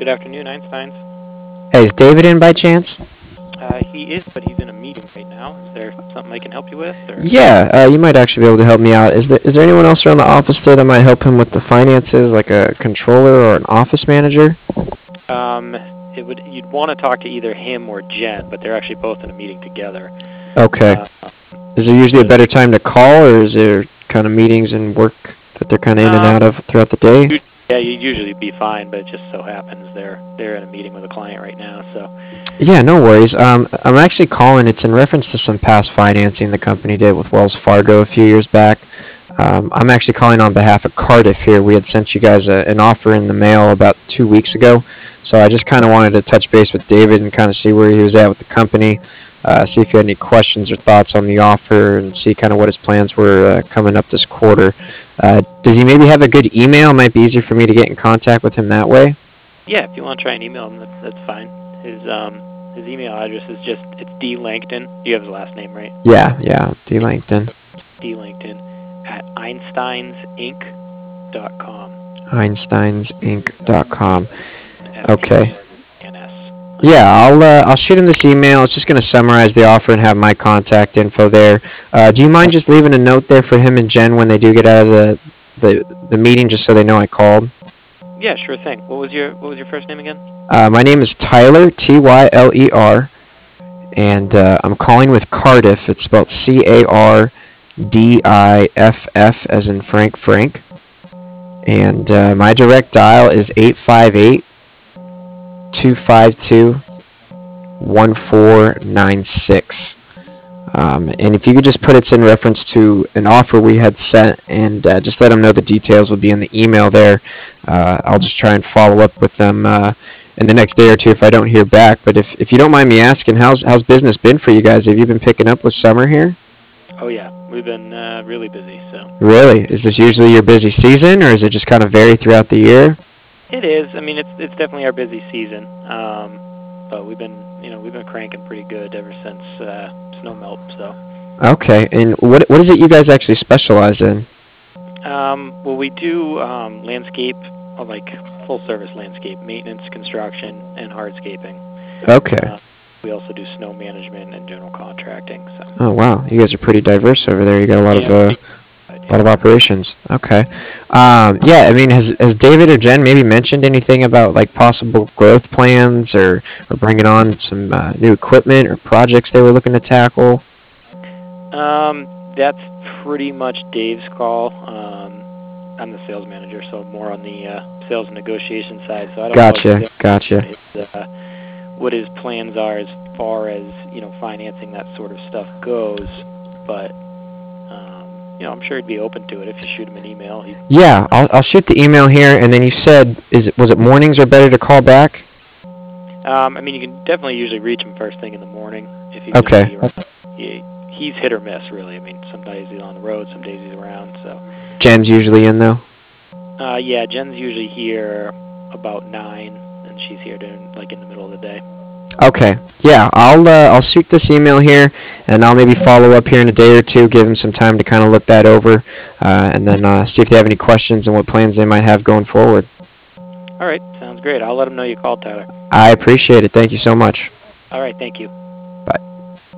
Good afternoon, Einsteins. Hey, is David in by chance? He is, but he's in a meeting right now. Is there something I can help you with? Or Yeah, you might actually be able to help me out. Is there anyone else around the office there that might help him with the finances, like a controller or an office manager? you'd want to talk to either him or Jen, but they're actually both in a meeting together. Okay. Uh, Is there usually a better time to call, or is there kind of meetings and work that they're kind of in and out of throughout the day? yeah, you'd usually be fine, but it just so happens they're in a meeting with a client right now. So Yeah, no worries. I'm actually calling. It's in reference to some past financing the company did with Wells Fargo a few years back. I'm actually calling on behalf of Cardiff here. We had sent you guys an offer in the mail about 2 weeks ago. So I just kind of wanted to touch base with David and kind of see where he was at with the company, see if he had any questions or thoughts on the offer, and see kind of what his plans were coming up this quarter. Does he maybe have a good email? It might be easier for me to get in contact with him that way. yeah, if you want to try and email him, that's fine. His email address is it's D Langton. You have his last name, right? Yeah, D. Langton. D Langton at einsteinsinc.com. einsteinsinc.com. Okay. FUNS. Yeah, I'll shoot him this email. It's just going to summarize the offer and have my contact info there. Do you mind just leaving a note there for him and Jen when they do get out of the meeting, just so they know I called? Yeah, sure thing. What was your first name again? My name is Tyler, Tyler, and I'm calling with Cardiff. It's spelled Cardiff, as in Frank. And my direct dial is 858-252-1496. And if you could just put it's in reference to an offer we had sent, and just let them know the details will be in the email there. I'll just try and follow up with them in the next day or two if I don't hear back. But if you don't mind me asking, how's business been for you guys? Have you been picking up with summer here? Oh yeah, we've been really busy. So Really? Is this usually your busy season, or is it just kind of vary throughout the year? it is. I mean, it's definitely our busy season. But we've been cranking pretty good ever since snow melt. So. Okay, and what is it you guys actually specialize in? Well, we do landscape, like full service landscape maintenance, construction, and hardscaping. Okay. We also do snow management and general contracting. So. Oh wow, you guys are pretty diverse over there. You got a lot of operations. Okay. Yeah, I mean, has David or Jen maybe mentioned anything about like possible growth plans or bringing on some new equipment or projects they were looking to tackle? That's pretty much Dave's call. I'm the sales manager, so more on the sales and negotiation side. So I don't know Gotcha. what his plans are as far as financing that sort of stuff goes, but I'm sure he'd be open to it if you shoot him an email. Yeah, I'll shoot the email here, and then you said, was it mornings or better to call back? I mean, you can definitely usually reach him first thing in the morning if he's Okay. He's hit or miss, really. I mean, some days he's on the road, some days he's around. So. Jen's usually in though. Yeah, Jen's usually here about 9, and she's here in the middle of the day. Okay. Yeah, I'll shoot this email here, and I'll maybe follow up here in a day or two, give them some time to kind of look that over, and then see if they have any questions and what plans they might have going forward. All right, sounds great. I'll let them know you called, Tyler. I appreciate it. Thank you so much. All right, thank you.